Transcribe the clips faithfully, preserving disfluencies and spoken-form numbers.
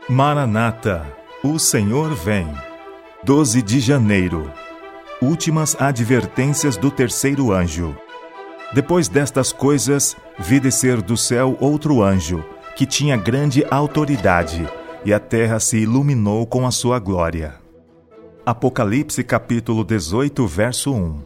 Maranata, o Senhor vem. doze de janeiro. Últimas advertências do terceiro anjo. Depois destas coisas, vi descer do céu outro anjo, que tinha grande autoridade, e a terra se iluminou com a sua glória. Apocalipse capítulo dezoito, verso um.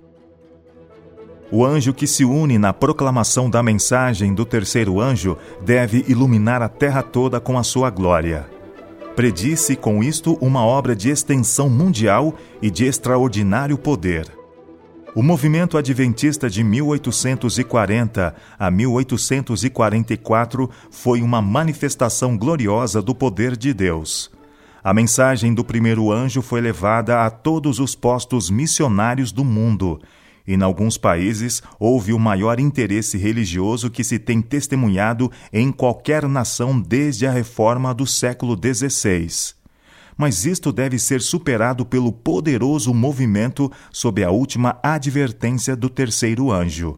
O anjo que se une na proclamação da mensagem do terceiro anjo deve iluminar a terra toda com a sua glória. Predisse com isto uma obra de extensão mundial e de extraordinário poder. O movimento adventista de mil oitocentos e quarenta a mil oitocentos e quarenta e quatro foi uma manifestação gloriosa do poder de Deus. A mensagem do primeiro anjo foi levada a todos os postos missionários do mundo, e em alguns países houve o maior interesse religioso que se tem testemunhado em qualquer nação desde a reforma do século dezesseis. Mas isto deve ser superado pelo poderoso movimento sob a última advertência do terceiro anjo.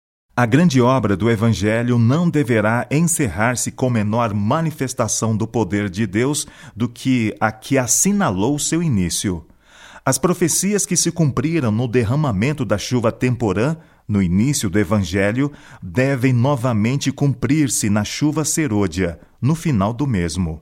A grande obra do Evangelho não deverá encerrar-se com menor manifestação do poder de Deus do que a que assinalou seu início. As profecias que se cumpriram no derramamento da chuva temporã, no início do Evangelho, devem novamente cumprir-se na chuva serôdia, no final do mesmo.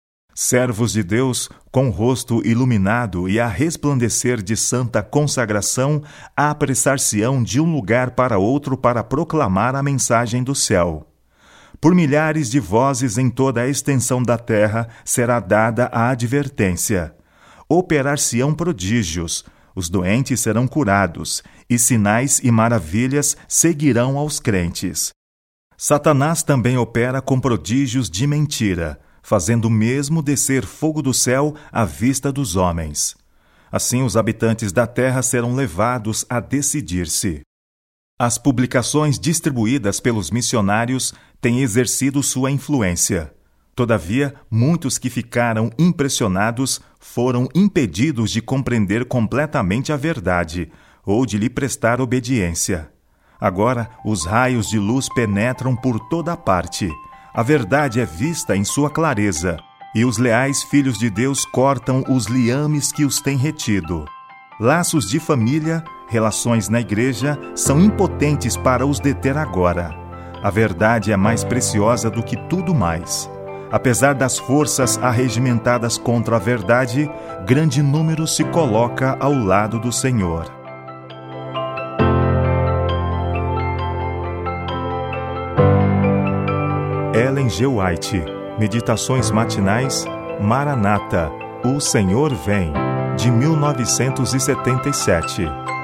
Servos de Deus, com o rosto iluminado e a resplandecer de santa consagração, apressar-se-ão de um lugar para outro para proclamar a mensagem do céu. Por milhares de vozes em toda a extensão da terra será dada a advertência. Operar-se-ão prodígios, os doentes serão curados, e sinais e maravilhas seguirão aos crentes. Satanás também opera com prodígios de mentira, fazendo mesmo descer fogo do céu à vista dos homens. Assim os habitantes da terra serão levados a decidir-se. As publicações distribuídas pelos missionários têm exercido sua influência. Todavia, muitos que ficaram impressionados foram impedidos de compreender completamente a verdade, ou de lhe prestar obediência. Agora, os raios de luz penetram por toda parte. A verdade é vista em sua clareza, e os leais filhos de Deus cortam os liames que os têm retido. Laços de família, relações na igreja, são impotentes para os deter agora. A verdade é mais preciosa do que tudo mais. Apesar das forças arregimentadas contra a verdade, grande número se coloca ao lado do Senhor. Ellen G. White, Meditações Matinais, Maranata, o Senhor vem, de mil novecentos e setenta e sete.